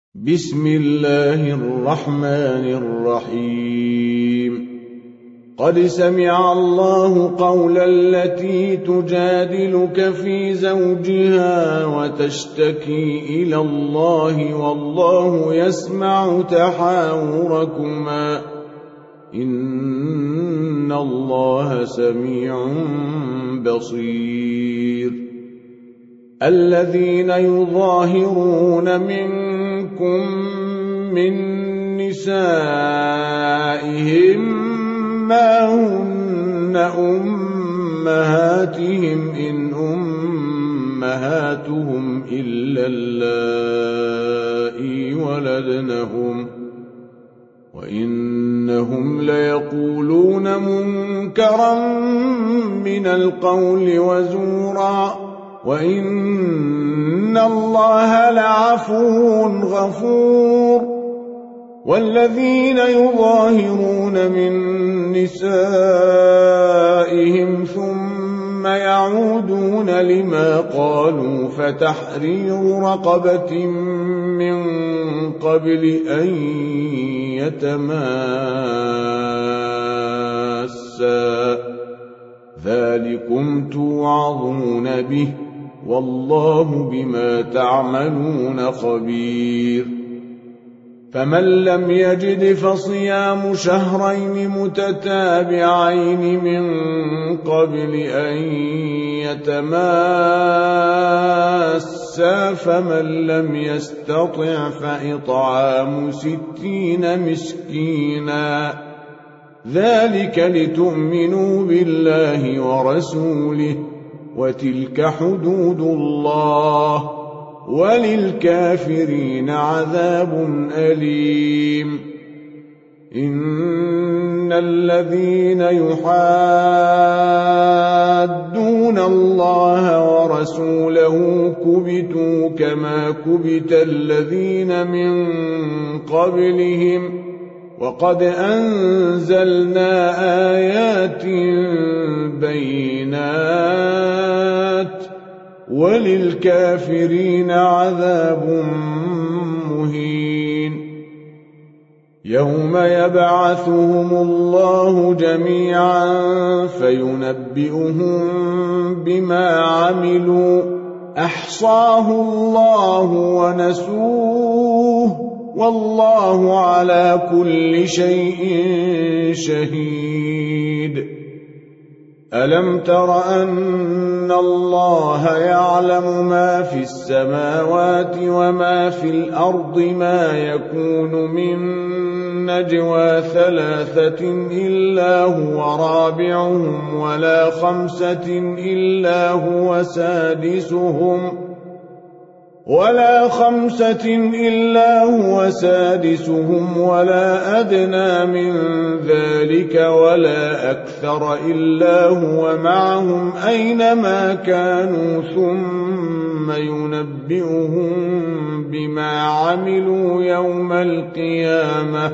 بسم الله الرحمن الرحيم. قد سمع الله قول التي تجادلك في زوجها وتشتكي إلى الله والله يسمع تحاوركما إن الله سميع بصير. الذين يظاهرون منكم من نسائهم ما هن أمهاتهم إن أمهاتهم إلا اللائي ولدنهم وإنهم ليقولون منكرا من القول وزورا وإن الله لعفو غفور. والذين يظاهرون من نسائهم ثم يعودون لما قالوا فتحرير رقبة من قبل أن يتماسا ذلكم توعظون به والله بما تعملون خبير. فمن لم يجد فصيام شهرين متتابعين من قبل أن يتماسا فمن لم يستطع فإطعام 60 مسكينا ذلك لتؤمنوا بالله ورسوله وتلك حدود الله وللكافرين عذاب أليم. إن الذين يحادون الله ورسوله كبتوا كما كبت الذين من قبلهم وقد أنزلنا آيات بينات وللكافرين عذاب مهين. يوم يبعثهم الله جميعا فينبئهم بما عملوا أحصاه الله ونسوه والله على كل شيء شهيد. ألم تر أن الله يعلم ما في السماوات وما في الأرض ما يكون من نجوى 3 إلا هو رابعهم ولا 5 إلا هو سادسهم ولا أدنى من ذلك ولا أكثر إلا هو معهم أينما كانوا ثم ينبئهم بما عملوا يوم القيامة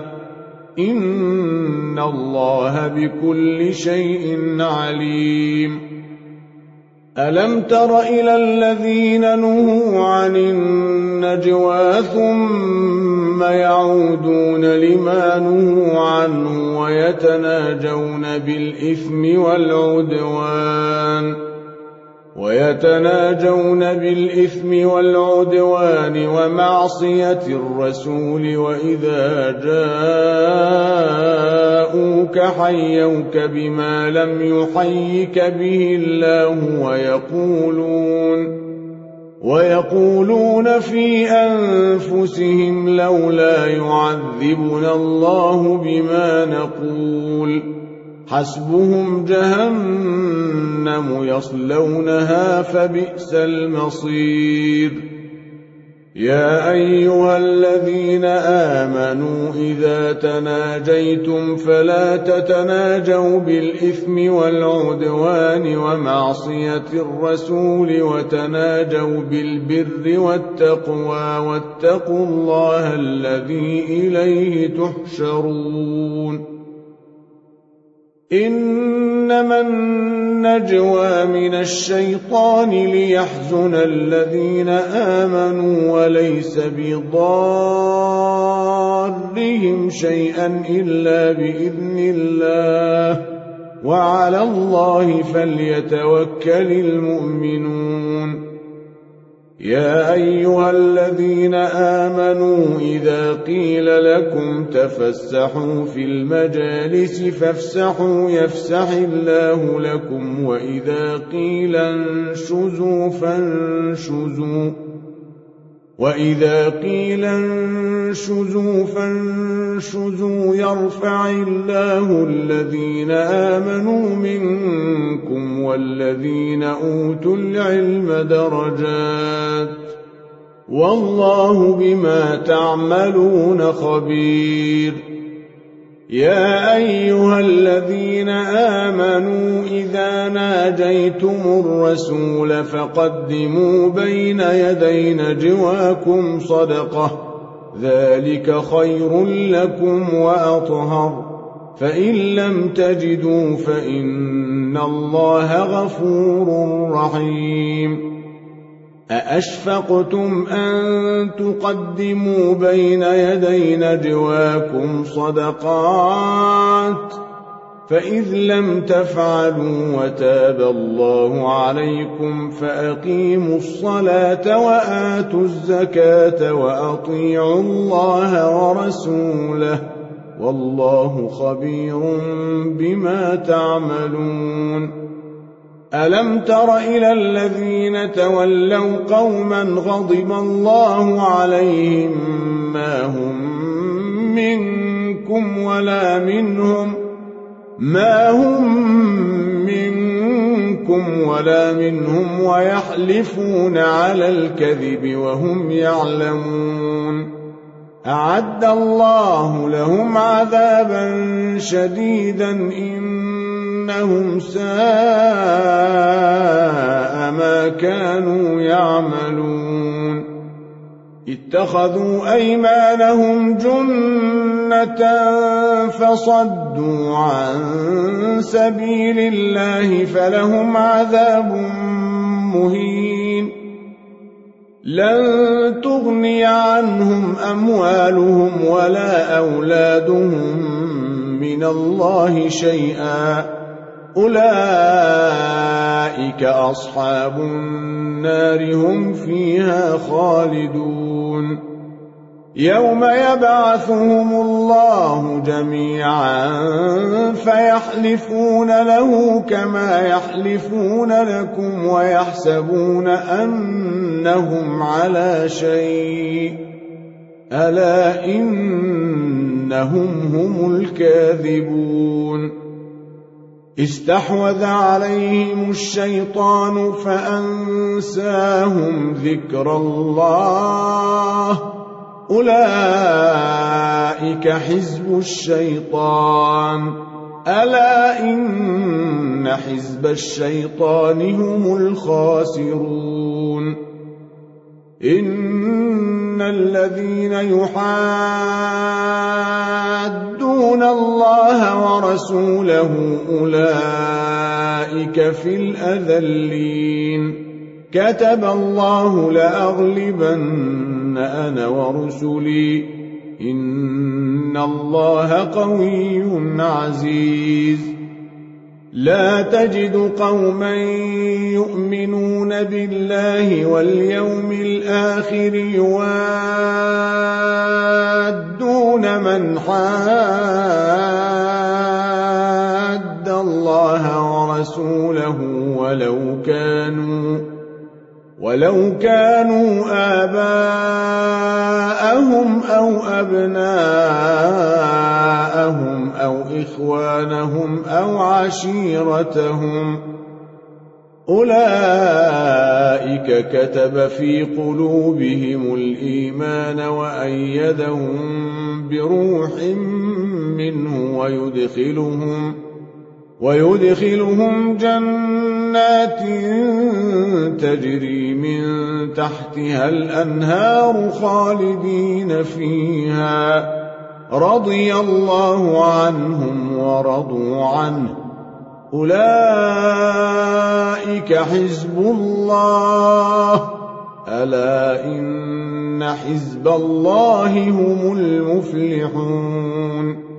إن الله بكل شيء عليم. ألم تر إلى الذين نهوا عن النجوى ثم يعودون لما نهوا عنه ويتناجون بالإثم والعدوان ومعصية الرسول وإذا جاءوك حيوك بما لم يحيك به الله ويقولون في أنفسهم لولا يعذبنا الله بما نقول حسبهم جهنم يصلونها فبئس المصير. يا أيها الذين آمنوا إذا تناجيتم فلا تتناجوا بالإثم والعدوان ومعصية الرسول وتناجوا بالبر والتقوى واتقوا الله الذي إليه تحشرون. إنما النجوى من الشيطان ليحزن الذين آمنوا وليس بضارهم شيئا إلا بإذن الله وعلى الله فليتوكل المؤمنون. يا أيها الذين آمنوا إذا قيل لكم تفسحوا في المجالس فافسحوا يفسح الله لكم وإذا قيل انشزوا فانشزوا يرفع الله الذين آمنوا منكم والذين أوتوا العلم درجات والله بما تعملون خبير. يا أيها الذين آمنوا إذا ناجيتم الرسول فقدموا بين يدي نجواكم صدقة ذلك خير لكم وأطهر فإن لم تجدوا فإن الله غفور رحيم. أأشفقتم أن تقدموا بين يدي نجواكم صدقات فإذ لم تفعلوا وتاب الله عليكم فأقيموا الصلاة وآتوا الزكاة وأطيعوا الله ورسوله والله خبير بما تعملون. ألم تر إلى الذين تولوا قوما غضب الله عليهم ما هم منكم ولا منهم ويحلفون على الكذب وهم يعلمون. أعد الله لهم عذابا شديدا إنهم ساء ما كانوا يعملون. اتخذوا أيمانهم جنة فصدوا عن سبيل الله فلهم عذاب مهين. لن تغني عنهم أموالهم ولا أولادهم من الله شيئا أولئك أصحاب النار هم فيها خالدون. يوم يبعثهم الله جميعا فيحلفون له كما يحلفون لكم ويحسبون أنهم على شيء ألا إنهم هم الكاذبون. استحوذ عليهم الشيطان فأنساهم ذكر الله أولئك حزب الشيطان ألا إن حزب الشيطان هم الخاسرون. إن الذين يحادون الله ورسوله أولئك في الأذلين. كتب الله لأغلبن أنا ورسلي إن الله قوي عزيز. لا تجد قوما يؤمنون بالله واليوم الآخر يوادون من حاد الله ورسوله ولو كانوا آباءهم أو أبناءهم أو إخوانهم أو عشيرتهم أولئك كتب في قلوبهم الإيمان وأيدهم بروح منه ويدخلهم جنات تجري من تحتها الأنهار خالدين فيها رضي الله عنهم ورضوا عنه أولئك حزب الله ألا إن حزب الله هم المفلحون